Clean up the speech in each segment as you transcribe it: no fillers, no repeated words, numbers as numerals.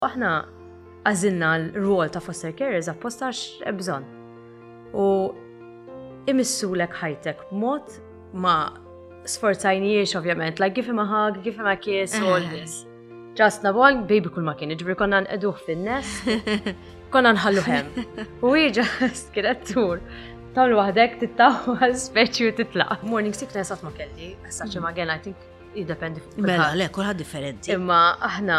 Aħna għażilna l-rwol ta' foster carers apposta għax bżonn. U imissulek ħajtek b'mod ma sforzajniex ovvjament, like give him a hug, give him a kiss, all this. Just nabon, baby kull ma kien, ġibri konna nqeduh fin-nest, konna nħallu hem. U just kienet tur. Tawlu waħdek tittaw għal speċi u titlaq. Morning sickness għat ma kelli, għessaċi ma għen, I think, jiddependi fuq. Mela, le, kulħadd differenti. Imma aħna,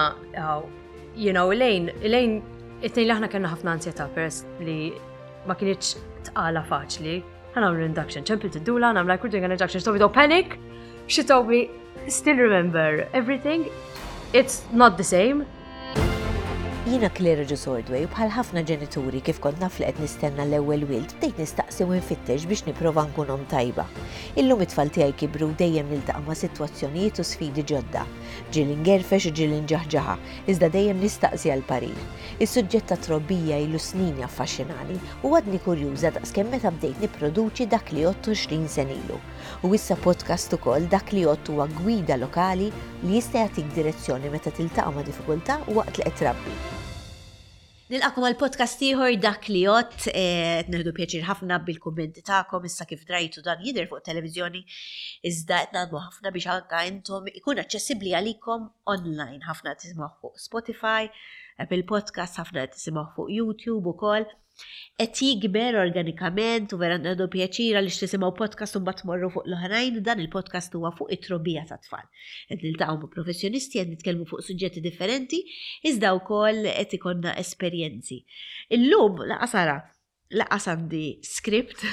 Elaine, it-tnejn li aħna kellna ħafna ansjetà peress li ma kienx tqala faċli. Ħanamlu induction, ċempil tiddula, I'm like, we're doing an induction. Toby, don't panic. She told me, still remember everything. It's not the same. Jiena Claire Ġusordway u bħal ħafna ġenituri kif kont naf li qed nistenna l-ewwel wild bdejt nistaqsi u nfittex biex nipprova nkunhom tajba. Illum it-tfal tiegħi kibru dejjem niltaqa' ma' sitwazzjonijiet u sfidi ġodda. Ġieli ngerfex u ġieli nġaħġaħa, iżda dejjem nistaqsi għal parir. Is-suġġett ta' trobbija ilu snin jaffaxxinani u għadni kurjuża daqskemm meta bdejt nipproduċi dak li għodt 20 sen ilu. U issa podcast ukoll dak li għodt huwa gwida lokali li jista' jagħtik direzzjoni meta tiltaqa' ma' diffikultà waqt li qed trabbi. Nilqakom għal-podcast ieħor dak li jott, nirdu pjaċir ħafna bil-kummenti tagħkom issa kif drajtu dan jidher fuq televiżjoni, iżda qed nagħmlu ħafna biex anke intom ikun aċċessibbli għalikom online. Ħafna tisimgħu fuq Spotify, Apple Podcast, ħafna tisimgħu fuq YouTube ukoll. Qed jikber organikament u vera nagħdu pjaċira li tisimgħu podcast u mbagħad tmorru fuq l-oħrajn, dan il-podcast huwa fuq it-trobbija tat-tfal. Qed niltaqgħu ma' professjonisti, qed nitkellmu fuq suġġetti differenti, iżda wkoll qed ikollna esperjenzi. Illum laqas għandi script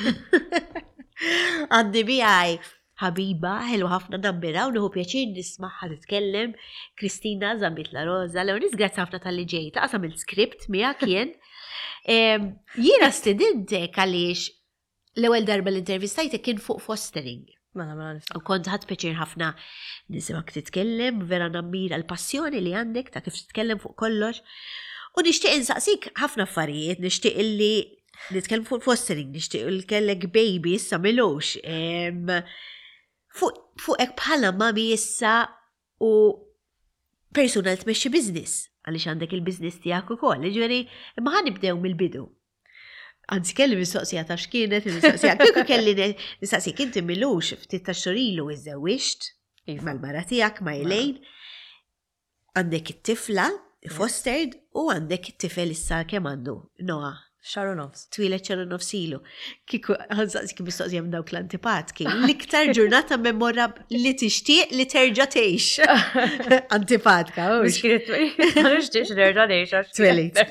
għandi miegħi ħabiba ħelwa ħafna nammira u nieħu pjaċir nismagħha titkellem Kristina Zambit La Rosa. Lew nisgrazzi ħafna tal-li ġejta qasam il-script miegħek jien. Jiena studentek għaliex l-ewwel darba l-intervistajtek kien fuq fostering. U kont ħadd pjaċir ħafna nisimak titkellem, vera nammira l-passjoni li għandek ta' kif titkellem fuq kollox. U nixtieq insaqsik ħafna affarijiet, nixtieq illi nitkellem fuq fostering, nixtieq il kellek baby issa milux. Fuq hekk bħala mami issa u personal tmexxi business. Għaliex għandek il-biznis tiegħek ukoll, ġifieri imma ħanibdew mill-bidu. Anzi kelli mistoqsija ta' x'kienet il-mistoqsija. Kieku kelli nistaqsik inti milux ftit ta' xhur ilu iżewwiġt mal-mara tiegħek ma' Elaine. Għandek it-tifla fostered u għandek it-tifel issa kemm għandu Noah. Xaru nofs. Twilet xaru nofs ilu. Kiku għanżaqsik mistoqsija minn dawk l-antipatki. L-iktar ġurnata memorab li tixtieq li terġa' tgħix. Antipatka, Mhux kienet ma nixtieqx nerġa' ngħix. Twelit.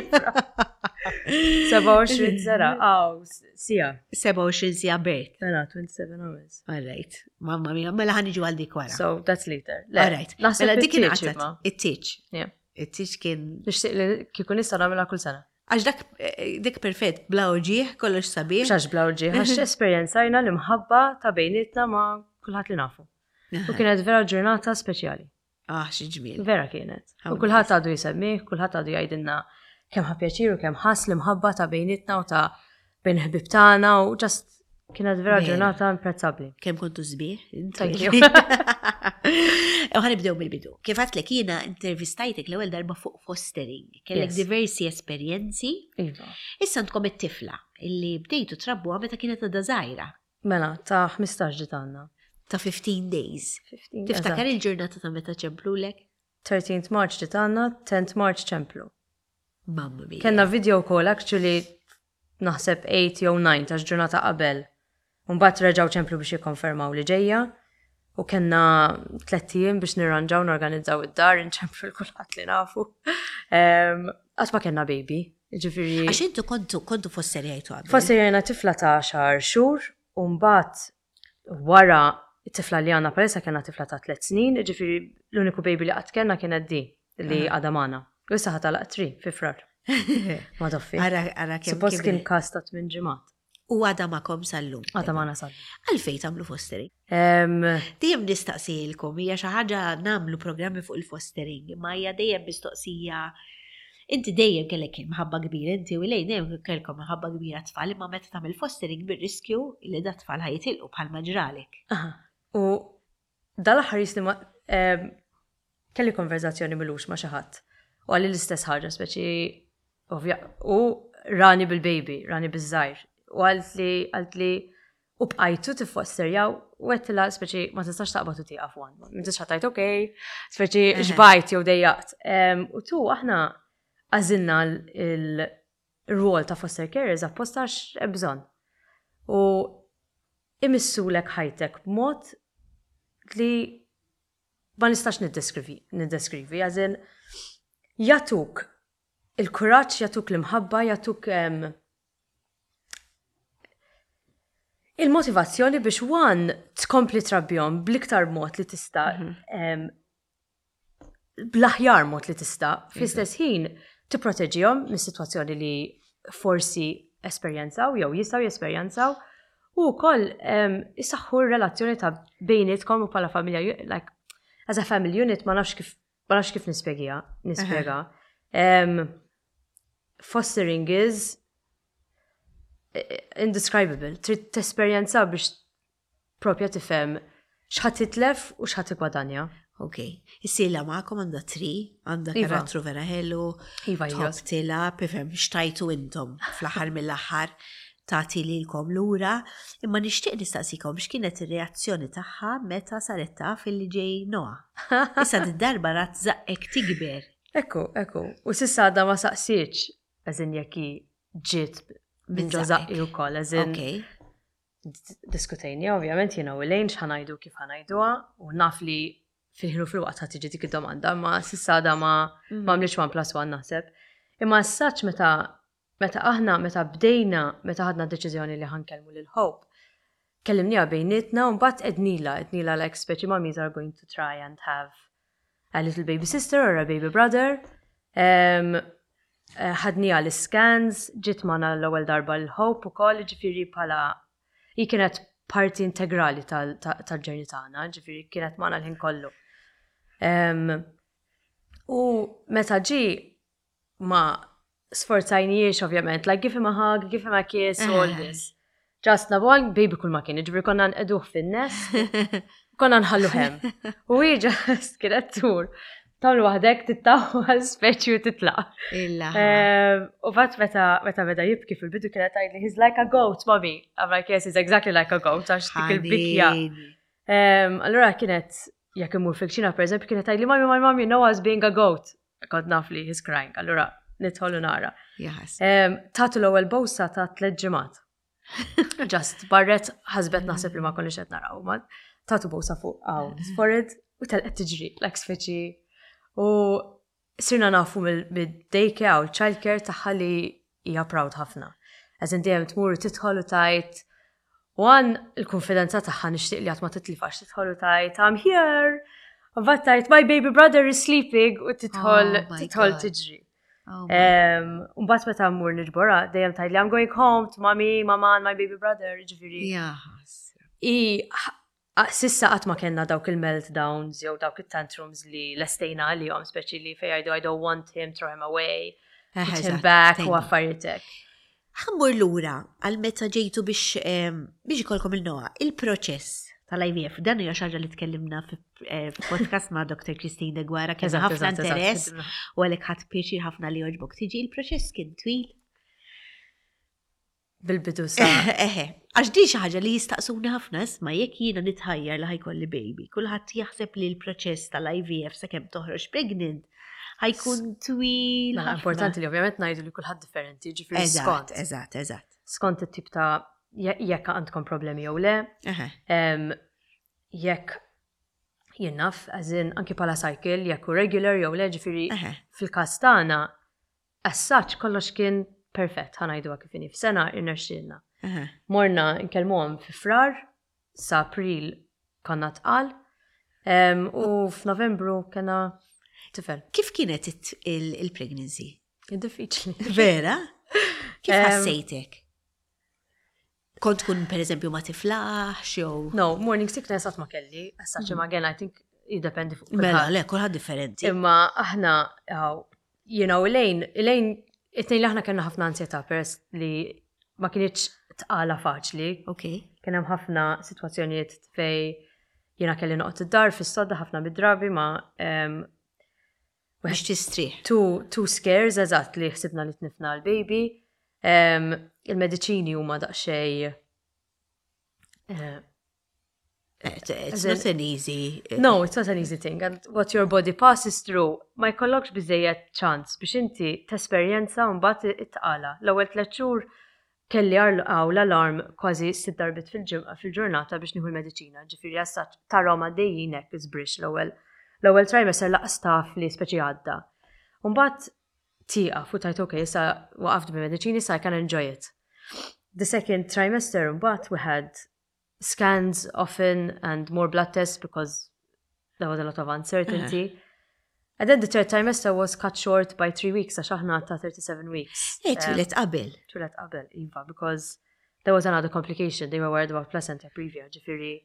27 sena, sija. 27 sija bejt. Mela 27 hours. All right. Mamma mia, mela ħaniġu għal dik wara. So that's later. All right. Mela dik kien it-teach. Yeah. It-teach kien. Nixtieq li kieku nista' nagħmilha kull sena. Għax dik perfett, bla uġieħ, kollox sabiħ. Xax bla uġieħ, għax esperienzajna l-imħabba ta' bejnietna ma' kulħadd li nafu. U kienet vera ġurnata speċjali. Xi ġmiel. Vera kienet. U kulħadd għadu jisemmih, kulħadd għadu jgħidilna kemm ħapjaċir u kemm ħass l-imħabba ta' bejnietna u ta' bejn ħbib tagħna u ġast kienet vera ġurnata imprezzabbli. Kemm kontu sbieħ? Thank you. Ħanibdew mill-bidu. Kif għatlek jiena intervistajtek l-ewwel darba fuq fostering. Kellek diversi esperjenzi. Issa għandkom it-tifla illi bdejtu trabbuha meta kienet għadha żgħira. Mela, ta' 15 ġiet għandna. Ta' 15 days. Tiftakar il-ġurnata ta' meta ċemplulek? 13th March ġiet għandna, 10th March ċemplu. Mamma mia. Kenna video call actually naħseb 8 jew 9 ta' ġurnata qabel. Mbagħad reġgħu ċemplu biex jikkonfermaw li ġejja. U kena 3 ijiem biex nirranġaw norganizzaw id-dar, nċemplu l-kulħadd li nafu. Għasma kena baby, ġifiri. Għax intu kontu fosserjajtu għabel? Fosserjajna tifla ta' 10 xhur, u mbagħad wara it-tifla li għandna palissa kena tifla ta' 3 snin, ġifiri l-uniku baby li qatt kellna kienet di li għadha magħna. U issa ħatalaq 3 fi frar. Ma toffi. Suppost kien kas ta' 8 ġimgħat. U għada ma'kom sal-lum. Għada ma'na sal-lum. Għalfej tamlu fostering? Dejjem nistaqsijilkom, hija xi ħaġa nagħmlu programmi fuq il-fostering, ma hija dejjem mistoqsija. Inti dejjem kellek mħabba kbira, inti u lejn dejjem kellkom mħabba kbira tfal, imma meta tagħmel fostering bir-riskju li dat tfal ħajtilqu bħalma ġralek. U dal-aħħar jisni kelli konverzazzjoni milux ma' xi ħadd. U għalli l-istess ħaġa, speċi, u rani bil-baby, rani bil-żajr. U għalt li u bqajtu tiffosterjaw u għettila speċi ma tistax taqbad u tiqaf għan. Mintiġ ħatajt, okej, speċi xbajt jew dejjaqt. U tu aħna għazinna il-rol ta' foster carers appostax bżon. U imissulek ħajtek b'mod li ma nistax niddeskrivi, għazin jatuk il-kuraġġ, jatuk l-imħabba, jatuk il-motivazzjoni biex tkompli trabbjom bl-iktar mod li tista' bl-aħjar mod li tista' fl-istess ħin tipproteġihom mis-sitwazzjoni li forsi esperjenzaw jew jistgħu jesperjenzaw u wkoll isaħħu r-relazzjoni ta' bejnietkom u bħala familja, like as a family unit ma nafx kif nispjega. Fostering is indescribable. Trid tesperjenza biex propja tifhem x'ħadd titlef u x'ħadd tikwadanja. Ok. Is-sila ma'kom għandha għandha karattru vera ħelu, tħobb tilab, ifhem xtajtu intom fl-aħħar mill-aħħar tagħti lilkom lura, imma nixtieq nistaqsikom x'kienet ir-reazzjoni tagħha meta saret taf illi ġej Noah. Issa d-darba rat żaqek tikber. Ekku. U s'issa għadha ma saqsitx eżin jekk ġiet minn ġożaqi wkoll eżin. Diskutejni ovvjament jiena u lejn x'ħanajdu kif ħanajduha u naf li fil-ħinu fil-waqt ħadd tiġi dik id-domanda, ma s'issa għadha ma mniex 1+1 naħseb. Imma s-saċ meta bdejna, meta ħadna deċiżjoni li ħankellmu lil Hope, kellimniha bejnietna u mbagħad ednila like speċi mommies are going to try and have a little baby sister or a baby brother. Ħadnija l-scans, ġiet magħna l-ewwel darba l-Hope ukoll, ġifieri bħala hi kienet parti integrali tal-ġurney tagħna, ġifieri kienet magħna l-ħin kollu. U meta ma sforzajniex ovvjament, like give him a hug, give him a kiss, all this. Just nabon, baby kull ma kien, ġifieri konna nqeduh fin-nes, konna nħallu hemm. U hi just kienet tur. Tawlu waħdek tittaw għal-speċi u titlaq. U bat meta beda jibki fil-bidu kienet għajli, he's like a goat, mommy. I'm like, yes, he's exactly like a goat, għax dik il-bikja. Allora kienet, jek imur fil-ċina, per eżempju, kienet għajli, mommy, Noah's being a goat. Kont nafli, he's crying. Allora, nitħollu nara. Tatu l-ewwel bowsa ta' 3 ġimgħat. Just barret ħasbet naħseb li ma konniex qed naraw, ma tatu bowsa fuq forehead u telqet tiġri, like speċi. U sirna nafu mid-daycare u childcare tagħha li hija proud ħafna. Eżin dejjem tmur tidħol u tajt, u il-konfidenza tagħha nixtieq li qatt ma titlifax tidħol u tajt, I'm here. U mbagħad tajt, my baby brother is sleeping u tidħol tiġri. Mbagħad meta mmur niġbora, dejjem tajt li I'm going home to mommy, mama and my baby brother, ġifieri. Sissa qatt ma kellna dawk il-meltdowns jew dawk it-tantrums li lestejna għalihom, speċi li fejn jgħidu I don't want him, throw him away, put him back u affarijiet hekk. Ħammur lura għal meta ġejtu biex ikolkom il-Noah, il-proċess tal-IVF, dan hija xaġa li tkellimna f'podcast ma' Dr. Christine De Guara, kien ħafna interess u għalhekk ħadd pjaċir ħafna li jogħġbok tiġi, il-proċess kien twil. Bil-bidu sa. Għax di xi ħaġa li jistaqsuni ħafna isma' jekk jiena nitħajjar li ħajkolli baby, kulħadd jaħseb li l-proċess tal-IVF sakemm toħroġ pregnant ħajkun twil. Importanti li ovvjament ngħidu li kulħadd differenti, ġifieri skont. Eżatt. Skont it-tip ta' jekk għandkom problemi jew le. Jekk jien naf, għażin anki bħala cycle, jekk hu regular jew le, ġifieri fil-każ tagħna as-saċ kollox kien perfett, ħanajduha kif inhi f'sena irnexxielna. Morna nkellmuhom fi frar, sa April konna tqal, u f'Novembru kena tifel. Kif kienet il-pregnancy? Diffiċli. Vera? Kif ħassejtek? Kont tkun pereżempju ma tiflaħx jew? No, morning sickness qatt ma kelli, as-such again I think jiddependi fuq. Mela, le, kulħadd differenti. Imma aħna, Elaine, it-tnejn li aħna kellna ħafna ansjetà peress li ma kienx tqala faċli. Kien hemm ħafna sitwazzjonijiet fej jiena kelli noqgħod id-dar fis-sodda ħafna bid-drabi ma Biex tistrieħ. Two scares, eżatt li ħsibna li tnifna l-baby. Il-mediċini huma daqsxej. It's not an easy... No, it's not an easy thing. And what your body passes through, ma jkollokx biżejjed ċans biex inti tesperjenza u mbagħad itqala. L-ewwel 3 xhur kelli l-alarm kważi 6 darbit fil-ġurnata biex nieħu l-mediċina. Ġifieri issa tarhom għaddejjin hekk isbrix l-ewwel trimester laqas taf li speċi għadda. U mbagħad tieqaf u tajt okay, issa waqaft bil-mediċini so I can enjoy it. The second trimester mbagħad we had scans often and more blood tests because there was a lot of uncertainty. And then the third trimester was cut short by 3 weeks, għax aħna ta' 37 weeks. Twilet qabel. Twilet qabel, iva, because there was another complication. They were worried about placenta previa, ġifiri.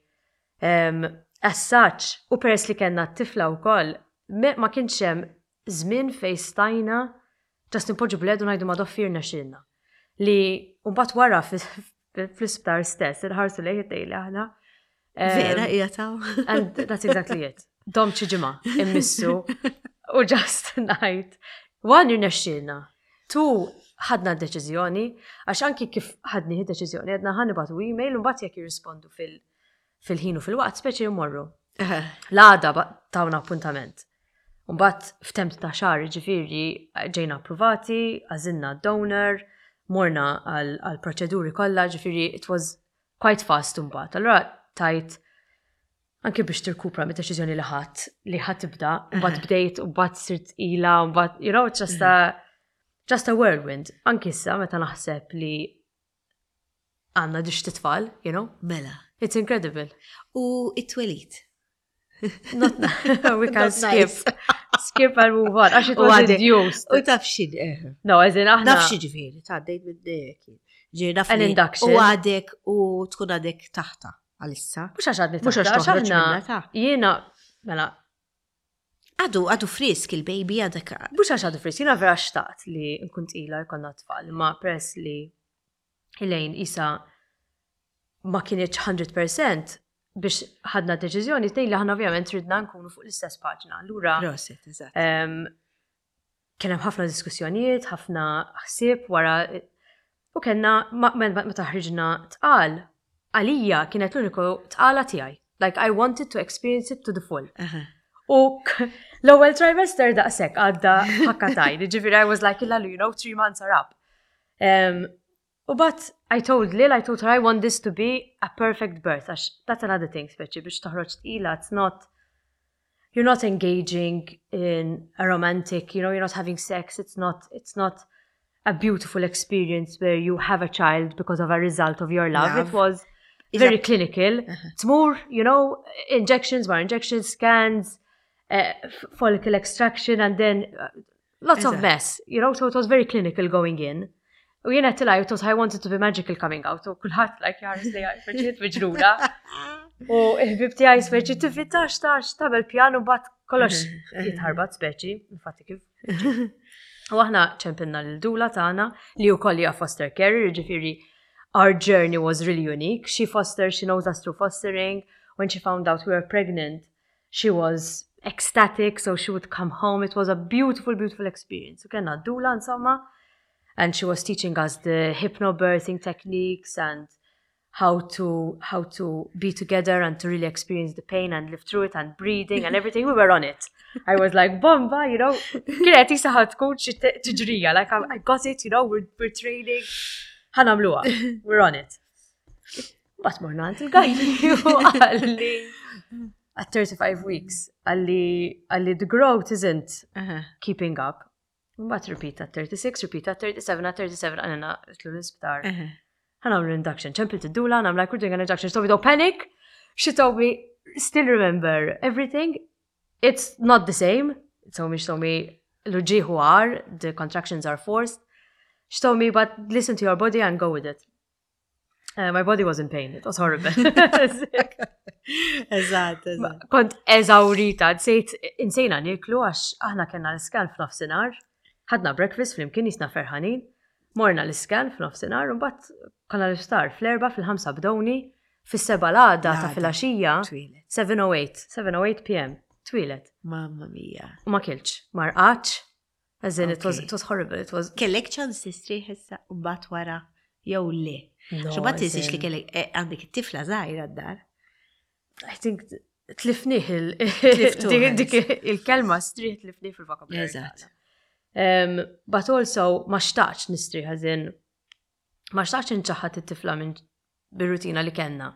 As such, u peress li kena t-tifla u koll, ma kienx hemm żmien fej stajna ġast nipoġġu bledu ngħidu ma doffirna xilna. Li mbagħad wara fl-isptar stess, il-ħarsu lejn it-tejli aħna. Vera hija taw. And that's exactly it. Dom ċiġima, immissu, u just ngħid. One irnexxielna. 2 ħadna d-deċiżjoni, għax anki kif ħadni d-deċiżjoni, għedna ħanibatu email u mbagħad jekk jirrispondu fil-ħin u fil-waqt speċi jmorru. L-għada tawna appuntament. Mbagħad f'temp ta' xahar ġifieri ġejna approvati, għażilna donor, morna għal proċeduri kollha, ġifieri it was quite fast mbagħad. Allura tajt anke biex tirkupra mid-deċiżjoni li ħadd tibda, mbagħad bdejt u mbagħad sirt ilha, mbagħad you know just a whirlwind. Anke issa meta naħseb li għandna dix titfal, you know? Mela. It's incredible. U it-twelit. We can skip and move on. Għax it was induced. U taf xin, No, as in aħna. Naf xi ġifieri, tgħaddejt minn dek. Ġieri naf An induction. U għadek u tkun għadek taħta għalissa. Mhux għax għadni Mhux għax toħroġ minnha ta'. Jiena, mela. Għadu frisk il-baby għadek. Mhux għax għadu frisk, jiena vera xtaqt li nkun tqila jkollna tfal, ma press li Elaine isa ma kienieċ 100% biex ħadna deċiżjoni tgħid li aħna ovvjament ridna nkunu fuq l-istess paġna. Allura Proset, eżatt. Kien hemm ħafna diskussjonijiet, ħafna ħsieb wara u kellna meta ħriġna tqal għalija kienet l-uniku tqala tiegħi. Like I wanted to experience it to the full. U l-ewwel trimester daqshekk għadda ħakkataj. Ġifieri I was like, you know, 3 months are up. But I told Lil, I told her I want this to be a perfect birth. That's another thing, especially biex toħroġ tqila. It's not, you're not engaging in a romantic, you know, you're not having sex. It's not a beautiful experience where you have a child because of a result of your love. It was very clinical. It's more, you know, injections, scans, follicle extraction, and then lots of mess, you know, so it was very clinical going in. U jena tilaj, I wanted to be magical coming out, u kullħat, like, jaris li għajfeċiet bġruna. U il-bibti għaj speċi, tifitax, tabel pjanu, bat kollox jitħarbat speċi, infatti kif. U aħna ċempinna l-dula tagħna li u kolli foster carer, ġifiri, our journey was really unique. She knows us through fostering. When she found out we were pregnant, she was ecstatic, so she would come home. It was a beautiful, beautiful experience. U kena dula, insomma. And she was teaching us the hypnobirthing techniques and how to be together and to really experience the pain and live through it and breathing and everything. We were on it. I was like, bomba, you know. Kienet jisa ħad coach tiġrija. Like, I got it, you know, we're training. Ħanamluha. We're on it. But morna għant il-gajni għalli at 35 weeks għalli the growth isn't keeping up. But repeat at 36, repeat at 37, at 37, għanna l-isptar. Għanamlu induction. Ċempil t-dula, and I'm like, we're doing an induction. She told me, don't panic. She told me, still remember everything. It's not the same. She told me, l-ġi are, the contractions are forced. She told me, but listen to your body and go with it. My body was in pain. It was horrible. Eżatt. Kont eżawrita, sejt insejna niklu għax aħna kena l-skan f'nofsinhar. ħadna breakfast fl-imkien jisna ferħanin, morna l-iskan f'nofsinhar u mbagħad konna l-iftar fl-4 fil-5 bdowni, fis-7 l-għada ta' filgħaxija 7:08 p.m. twilet. Mamma mia. U ma kilx, ma rqatx, as in it was horrible, it was... Kellek ċans tistrieħ issa u bat wara jew le. No, Xo bat tisix li kellek għandek it-tifla żgħira d-dar. I think tlifniħ dik il-kelma strieħ tlifniħ fil-vocabulary. Eżatt. But also ma xtaqx nistrieħ għazin, ma xtaqx nċaħat it-tifla minn bir-rutina li kenna.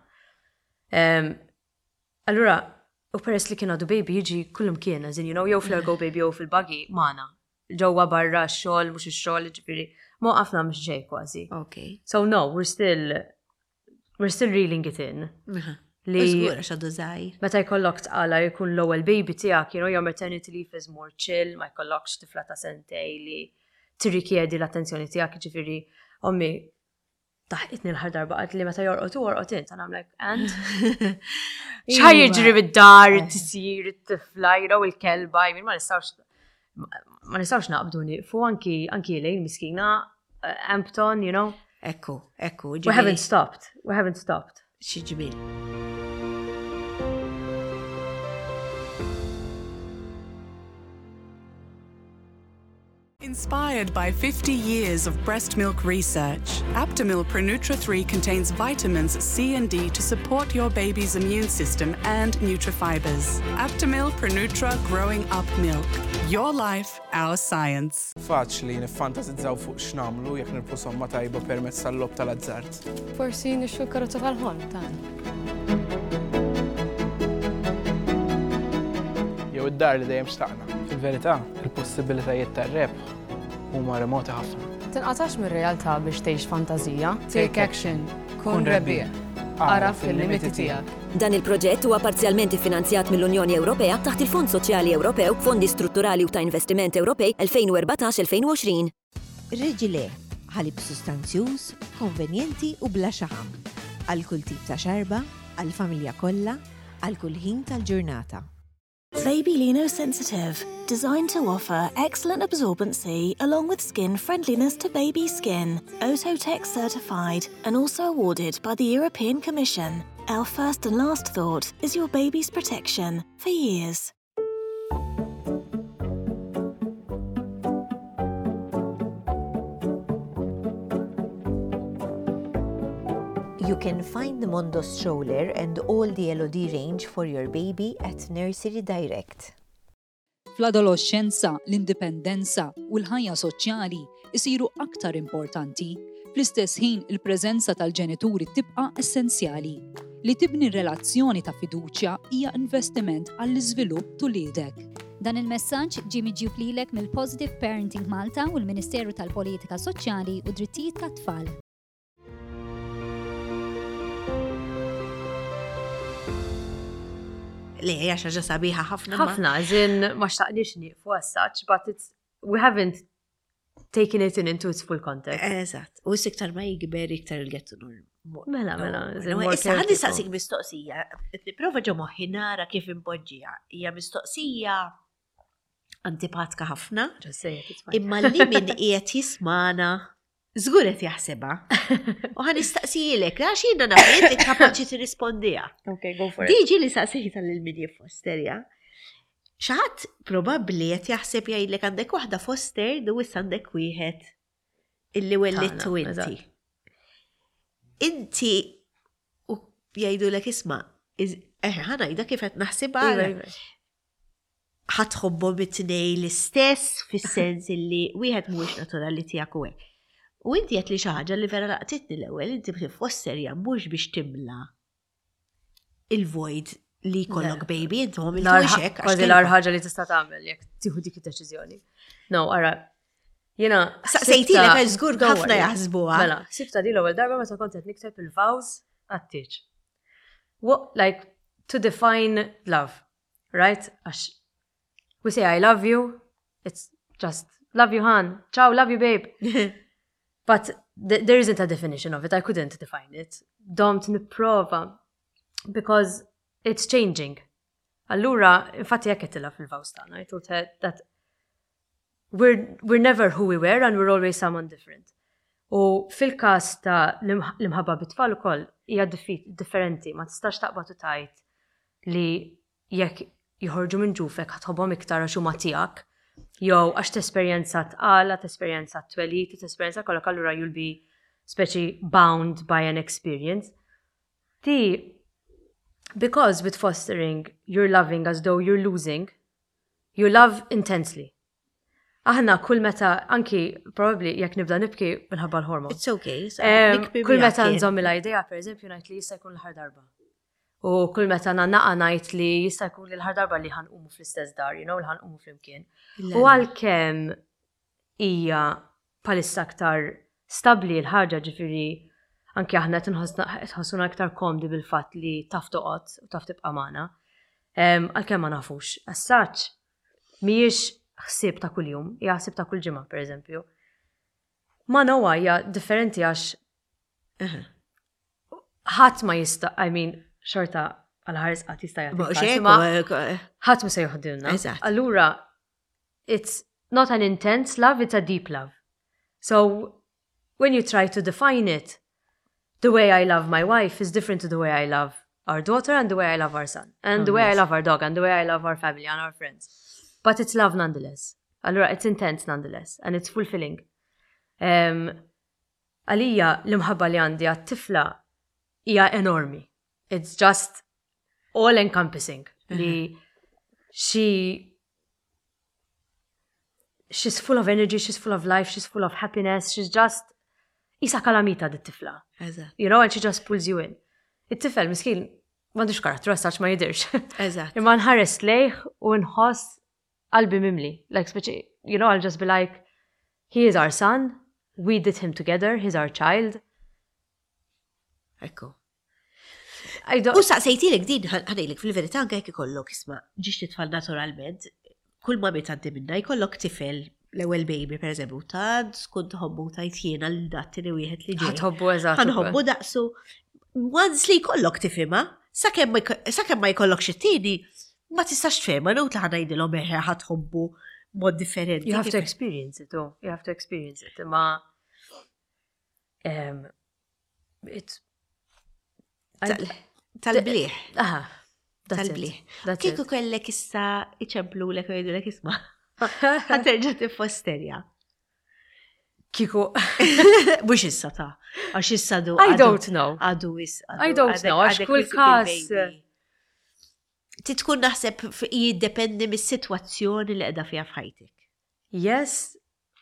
Allura, u peress li kien għadu baby jiġi kullum kien, għazin, jew fl-ergo baby jew fil-buggy, maħna. Ġewwa barra x-xogħol, mhux ix-xogħol, ġifieri ma waqafna mhux xejn kważi. Okay. So no, we're still reeling it in. Li żgura x'għadu żgħir. Meta jkollok tqala jkun l-ewwel baby tiegħek, your maternity leave is more chill, ma jkollokx tifla ta' sentej li tirrikjedi l-attenzjoni tiegħek, ġifieri ommi taħqitni l-ħar darba qalt li meta jorqod int, and I'm like, and? X'ħaj jiġri bid-dar, it-tisir, it-tifla, il-kelba, ma nistawx naqbduni, fu anki lejn miskina, Hampton, Ekku. We haven't stopped. Xi ġmiel. Inspired by 50 years of breast milk research, Aptamil Prenutra 3 contains vitamins C and D to support your baby's immune system and nutrifibers. Aptamil Prenutra Growing Up Milk. Your life, our science. Faċli niffantasizzaw fuq x'namlu jekk nirpu somma tajba permezz tal-lob tal-azzart. Forsi nixxu karozza tal-ħolm tagħna. Jew id-dar li dejjem xtaqna. Fil-verità, il-possibilitajiet tar-rebħ huma remoti ħafna. Tinqatax mir-realtà biex tgħix fantażija. Take action. Kun rebbieħ. Ara fil-limiti tiegħek. Dan il-proġett huwa parzjalment iffinanzjat mill-Unjoni Ewropea taħt il-Fond Soċjali Ewropew, Fondi Strutturali u ta' Investiment Ewropej 2014-2020. Reġile, ħalib sustanzjuż, konvenjenti u bla xaħam. Għal kull tip ta' xarba, għal familja kollha, għal kull ħin tal-ġurnata. Baby Lino Sensitive, designed to offer excellent absorbency along with skin friendliness to baby skin. Ototec certified and also awarded by the European Commission. Our first and last thought is your baby's protection for years. You can find the Mondo stroller and all the LOD range for your baby at Nursery Direct. Fl-adolescenza, l-indipendenza u l-ħajja soċjali isiru aktar importanti. Fl-istess ħin il-preżenza tal-ġenituri tibqa' essenzjali. Li tibni relazzjoni ta' fiduċja hija investiment għall-iżvilupp tuliedek. Dan il-messaġġ ġie miġjub lilek mill-Positive Parenting Malta u l-Ministeru tal-Politika Soċjali u Drittijiet tat-Tfal. Le, xaġa sabiħa ħafna. ħafna, zin ma xtaqniex nieqfu as-such, but we haven't taken it into its full context. Eżatt. U iktar ma jikber iktar il-gettu Mela. Issa għandi saqsik mistoqsija. Niprofa ġo moħħi nara kif impoġġija. Hija mistoqsija antipatka ħafna. Imma li min qiegħed jismana żgur qed jaħsebha. U ħanistaqsijilek għax jiena naf li inti kapaċi tirrispondija. Okay, go for it. Diġi li saqsejta lil-midja fosterja. Xaħat probabbli qed jaħseb jgħidlek għandek waħda foster du issa għandek wieħed illi wellittu inti. Inti u jgħidulek isma' ħanajda kif qed naħsibha. Ħatħobbhom it-tnejn l-istess fis-sens illi wieħed mhuwiex naturali tiegħek u hekk. U inti qed li xi ħaġa li vera laqtitni l-ewwel inti tifosserja mhux biex timla il-void li jkollok baby, inti ma miltux hekk. Kważi l-ar ħaġa li tista' tagħmel jekk tieħu dik id-deċiżjoni. No, ara, jiena saqsejtilek għax żgur ħafna jaħsbuha. Mela, sibta di l-ewwel darba meta kont qed nikteb il-vows għat-tieġ. Like to define love, right? Għax we say I love you, it's just love you Han, ciao, love you babe. But there isn't a definition of it. I couldn't define it. Domt nipprova because it's changing. Allura, infatti jekk qedtilha fil-vows tagħna, I told her that we're never who we were and we're always someone different. U fil-każ ta' l-imħabba bit-tfal ukoll hija differenti, ma tistax taqbad u tajt li jekk jħorġu minn ġufek ħatħobhom iktar għax huma tiegħek, jew għax tesperjenza tqala, tesperjenza twelid, tesperjenza kollha allura you'll be speċi bound by an experience. Because with fostering, you're loving as though you're losing, you love intensely. Aħna kull meta, anki, probably, jek nibda nibki minħabba l-hormon. It's okay. Kull meta nżommi l-idea, per eżempju, najt li jista' jkun l-ħar darba. U kull meta naqa najt li jista' jkun li l-ħar darba li ħanqumu fl-istess dar, li ħanqumu fl-imkien. U għalkemm hija palissa aktar stabli l-ħarġa ġifiri, anki aħna tħossuna aktar komdi bil-fatt li taf toqgħod u taf tibqa' magħna. Għalkemm ma nafux. Assaċ, mhijiex ħsieb ta' kuljum, hija ħsieb ta' kull ġimgħa pereżempju. Ma nawa hija differenti għax ħadd ma jista' xorta għal-ħares qatt jista' jagħti. Ħadd ma se joħdilna. Allura it's not an intense love, it's a deep love. So when you try to define it, the way I love my wife is different to the way I love our daughter and the way I love our son and the way I love our dog and the way I love our family and our friends. But it's love nonetheless. Allora, it's intense nonetheless and it's fulfilling. Għalija l-imħabba li għandi għat-tifla hija enormi. It's just all encompassing. Li she's full of energy, she's full of life, she's full of happiness, she's just isa kalamita dit-tifla. You know, and she just pulls you in. It-tifel, miskin, m'għandux karattru, għastax ma jidirx. Imma nħares lejh u nħoss qalbi mimli. Like, you know, I'll just be like, he is our son, we did him together, he's our child. Ekku. U saqsejtilek din, ħanejlek fil-verità anke jekk ikollok isma' ġiex titfal naturalment, kull ma għaddi minna jkollok tifel l-ewwel baby pereżempju ta' skont tħobbu tajt jiena l dattini wieħed li ġej. Ħatħobbu eżatt. Ħanħobbu daqsu. Once li jkollok tifhimha, sakemm ma jkollokx it-tieni, ma tistax tfehmha nut li ħanajdilhom ħatħobbu mod differenti. You have to experience it, though. You have to experience it. Ma it's tal-bliħ. Aha. Tal-bliħ. Kieku kellek issa iċemplu l-ek u jgħidu l-ek isma' ħaterġa t-fosterja. Kiku. Bux issa ta' għax issa du. I don't know. Għadu issa. I don't know. Għax kull kas. Titkun naħseb jiddependi mis-sitwazzjoni li qiegħda fiha f'ħajtik. Yes.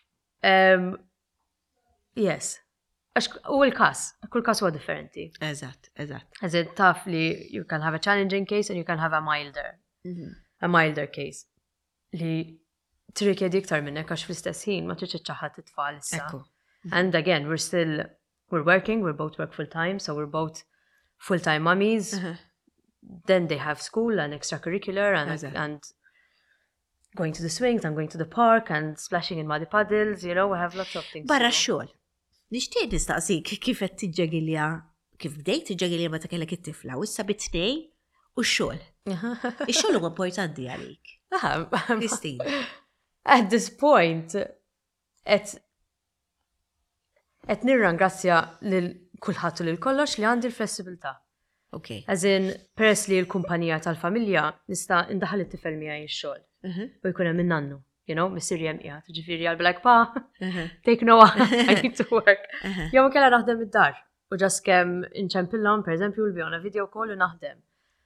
Yes. Għax u l-kas. Kull kas huwa differenti. Eżatt. As in taf li you can have a challenging case and you can have a milder case. Li tirrikjedi iktar minnek għax fl-istess ħin ma tridx iċċaħħad it-tfal issa. And again, we're working, we both work full-time, so we're both full-time mummies. Then they have school and extracurricular and going to the swings and going to the park and splashing in muddy puddles, you know, we have lots of things. Barra xogħol. Nixtieq nistaqsik kif qed tiġġegilja, kif bdejt tiġġegilja meta kellek it-tifla u issa bit-tnejn u x-xogħol. Ix-xogħol huwa importanti għalik. Kristina. At this point, et nirrangrazzja lil kulħadd u lil kollox li għandi l-flessibilità. Okay. As in, peress li l-kumpanija tal-familja nista' indaħal it-tifel miegħi x-xogħol. U jkun hemm nannu, you know, missier jemqija. Ġifieri għal like pa, take no, I need to work. Jew kellha naħdem id-dar. U ġas kemm inċempillhom, pereżempju, l bjona video call u naħdem.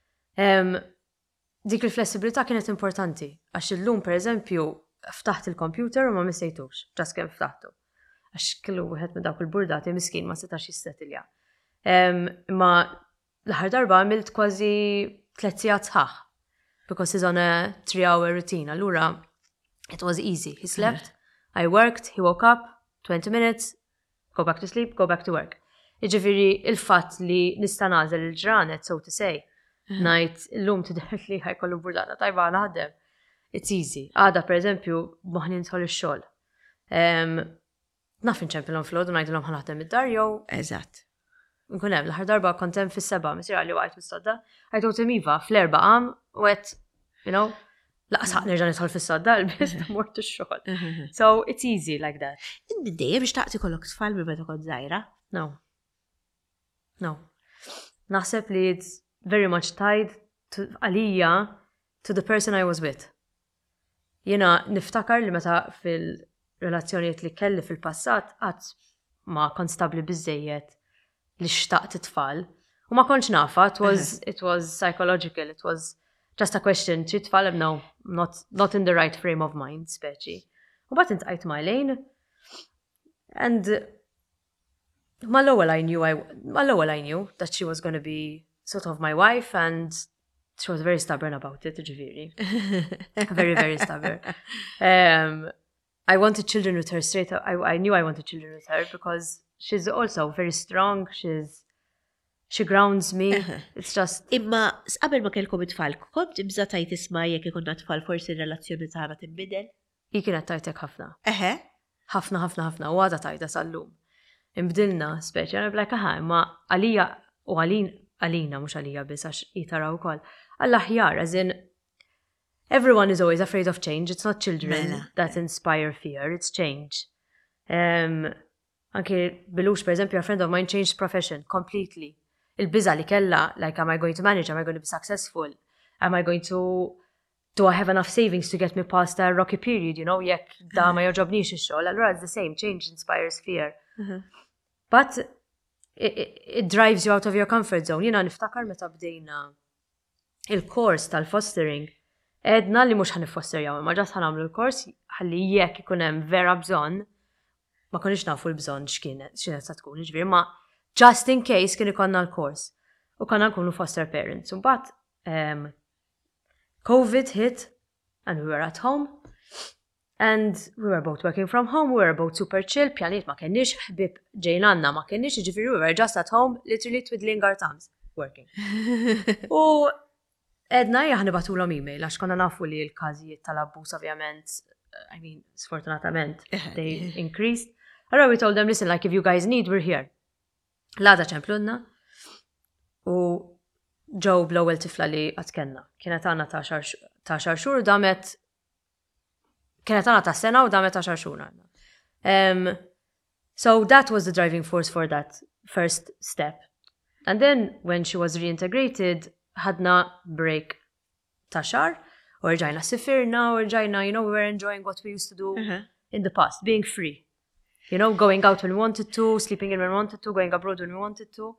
Dik il-flessibilità kienet importanti. Għax illum, pereżempju, ftaħt il-computer u ma missejtux, ġas kemm ftaħtu. Għax kellu wieħed minn dawk il-burdati miskin ma setax jistetilja. Ma l-ħar darba għamilt kważi 3 sigħat sħaħ. Because he's on a 3-hour routine. Allura, it was easy. He slept, I worked, he woke up, 20 minutes, go back to sleep, go back to work. Iġifiri, il-fat li nistanazel il-ġranet, so to say, najt l-lum tidher li ħajkollu burdata tajba naħdem. It's easy. Għada, per eżempju, maħni nitħol il-xol. Naf nċempilom fl-ħodu najdilom ħanaħdem id-dar, jow. Eżatt. Nkun hemm l-ħar darba kontem fis-7, misir għalli waqt mis-sodda. Għajtu timiva, fl-4 qam, u għet, you know, laqsaq nerġa' nidħol fis-sodda, l-bis mort ix-xogħol. So it's easy like that. Dejjem biex taqti kollok tfal minn meta kont żgħira? No. Naħseb li it's very much tied to għalija to the person I was with. Jena niftakar li meta fil-relazzjonijiet li kelli fil-passat għad ma konstabli bizzejiet li xtaqt it-tfal. U ma konċ nafa, it was psychological, it was just a question, trid tfal, no, not in the right frame of mind, speċi. U bat intqajt ma' Elaine, and ma l-ewwel I knew that she was going to be sort of my wife, and she was very stubborn about it, ġifieri. Very, very stubborn. I wanted children with her straight up. I knew I wanted children with her because she's also very strong. She grounds me. It's just... Imma, qabel ma kellkom it-tfal, kont imża tajt isma' jekk ikun tfal forsi relazzjoni tagħna tinbidel? Hi kienet tajtek ħafna. Ħafna, u għada tajta sal-lum. Imbdilna, speċi, għana blajka imma għalija u għalina, mux għalija bis, għax jitaraw kol. Għall-aħjar, as in, everyone is always afraid of change. It's not children that inspire fear, it's change. Anki Bilux, per esempio, a friend of mine changed profession completely. Il-biza li kella, like, am I going to manage? Am I going to be successful? Am I going to... Do I have enough savings to get me past that rocky period? You know, jekk da ma joġobnix ix-xogħol. Allura it's the same. Change inspires fear. But it drives you out of your comfort zone. Jiena niftakar meta bdejna il-kors tal-fostering, edna li mhux ħanifosterjaw, ma ġast ħanamlu l-kors ħalli jekk ikun hemm vera bżonn, ma konniex nafu l-bżonn x'kienet sa tkun, ġifieri, ma just in case kien ikonna l-kors. U konna nkunu foster parents. But COVID hit and we were at home and we were both working from home, we were both super chill, pjaniet ma kenniex, ħbib ġejnanna ma kenniex, ġifieri we were just at home, literally twiddling our thumbs, working. U edna ħanibatulhom email għax konna nafu li l-każijiet tal-abbuż ovvjament, I mean, sfortunatament, they increased. Allora we told them, listen, like if you guys need, we're here. L-għada ċemplunna u ġew bl-ewwel tifla li għatkenna. Kienet għandna ta' xar xhur damet kienet għandna ta' sena u damet ta' xar xhur għandna. So that was the driving force for that first step. And then when she was reintegrated, ħadna break ta' xar, u rġajna sifirna, u rġajna, you know, we were enjoying what we used to do in the past, being free. You know, going out when we wanted to, sleeping in when we wanted to, going abroad when we wanted to.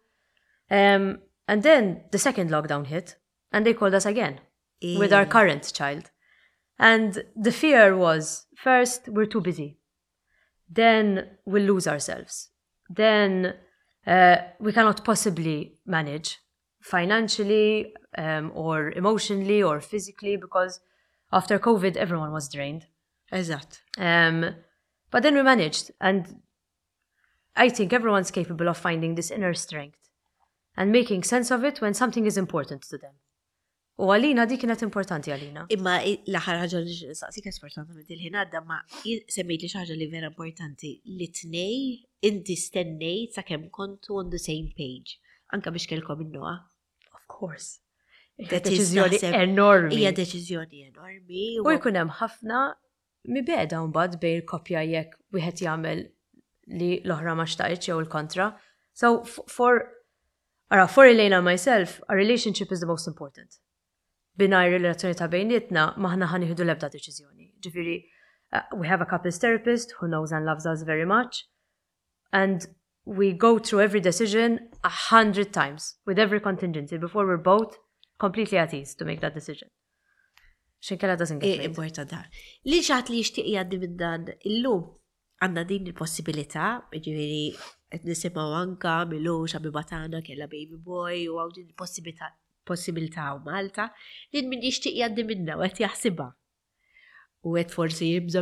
And then the second lockdown hit, and they called us again with our current child. And the fear was, first, we're too busy. Then we'll lose ourselves. Then we cannot possibly manage financially or emotionally or physically because after COVID, everyone was drained. Eżatt. But then we managed, and I think everyone's capable of finding this inner strength and making sense of it when something is important to them. U għalina di kienet importanti għalina. Imma l-aħħar ħaġa li nistaqsik sfortunatament il-ħin għadda ma semmejt li xi ħaġa li vera importanti li tnej inti stennejt sakemm kontu on the same page. Anka biex kellkom in-noa. Of course. Deċiżjoni enormi. Hija deċiżjoni enormi. U jkun hemm ħafna mibeda mbagħad bejn kopja jekk wieħed jagħmel li l-oħra ma xtaqitx jew il-kontra. So for Elaine and myself, our relationship is the most important. Binaj relazzjoni ta' bejnietna maħna ħaniħdu l-ebda deċiżjoni. Ġifieri, we have a couples therapist who knows and loves us very much, and we go through every decision 100 times with every contingency before we're both completely at ease to make that decision. Xinkella doesn't get made. Important da. Li xaħat li jixtieq jgħaddi minn dan illum għandna din il-possibilità, ġifieri qed nisimgħu anke Milux ħabiba tagħna kellha baby boy u għaw din il-possibilità u Malta li min jixtieq jgħaddi minnha u qed jaħsibha. U qed forsi jibża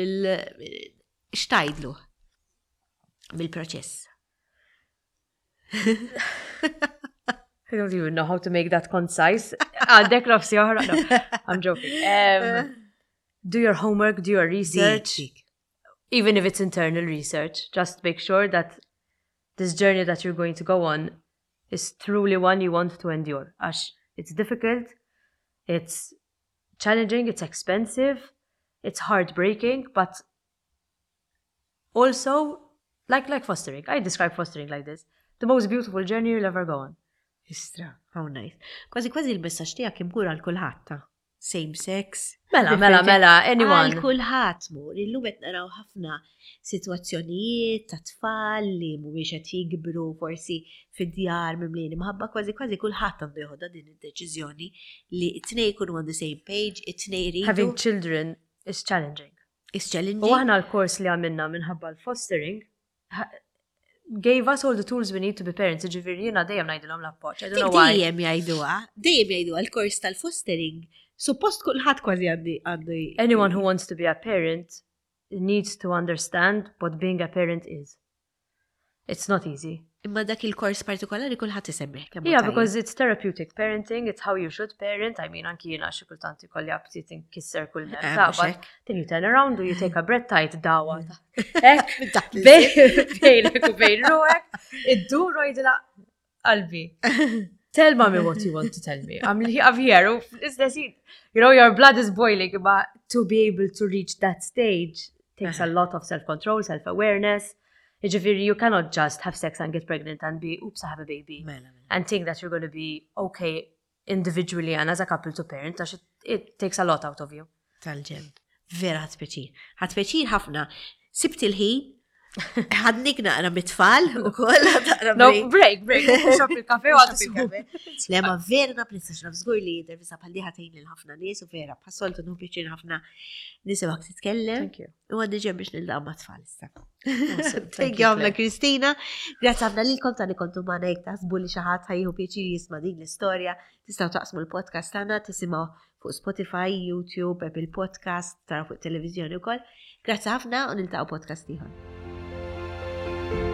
x'tgħidlu mill-proċess. I don't even know how to make that concise. Għandek nofsi oħra. No, I'm joking. Do your homework, do your research. Even if it's internal research, just make sure that this journey that you're going to go on is truly one you want to endure. It's difficult, it's challenging, it's expensive, it's heartbreaking, but also, like fostering. I describe fostering like this. The most beautiful journey you'll ever go on. Istra, how nice. Kważi il-messaġġ tiegħek imgur għal kulħadd. same sex. Mela, anyone. Għal kulħadd mur, illum qed naraw ħafna sitwazzjonijiet ta' tfal li mhumiex qed jikbru forsi fid-djar mimlini maħabba kważi kulħadd għandu jieħodha din id-deċiżjoni li t-tnejn jkunu on the same page, it-tnejn iridu. Having children is challenging. Is challenging. U aħna l-kors li għamilna minħabba l-fostering gave us all the tools we need to be parents. Ġifieri jiena dejjem ngħidilhom l-appoġġ. Dejjem jgħiduha l-kors tal-fostering. Suppost kulħadd kważi għandu. Anyone who wants to be a parent needs to understand what being a parent is. It's not easy. Imma dak il-kors partikolari kulħadd isemmek. Yeah, because it's therapeutic parenting, it's how you should parent. I mean, anki jiena xi kultant ikolli abti tinkisser kull but then you turn around or you take a breath tight dawa. Bejnek u bejn ruħek, id-dur rojdila qalbi. Tell mommy what you want to tell me. I'm here. You know, your blood is boiling, but to be able to reach that stage takes a lot of self-control, self-awareness. You cannot just have sex and get pregnant and be, oops, I have a baby. And think that you're going to be okay individually and as a couple to parent. It takes a lot out of you. Tal-ġen. Vera ħatpeċir ħafna. Sibt il-ħin, ħadnik naqra mit-tfal u koll. No, break. Xop il-kafe u għadu Le ma vera naprezzax nafżgur li intervisa bħal diħatajn l-ħafna nis u vera passoltu nu pieċin ħafna nisibak titkellem. Thank you. U għaddi ġem biex nil-daw ma tfal issa. Thank you għamla Kristina. Grazie għamna li konta li kontu ma nejk taħsbu li xaħat ħajju pieċir jisma din l-istoria. Tistaw taqsmu l-podcast għana, tisimaw fuq Spotify, YouTube, Apple Podcast, taraw fuq televizjoni u koll. Grazie ħafna u nil-taqaw podcast tiħon.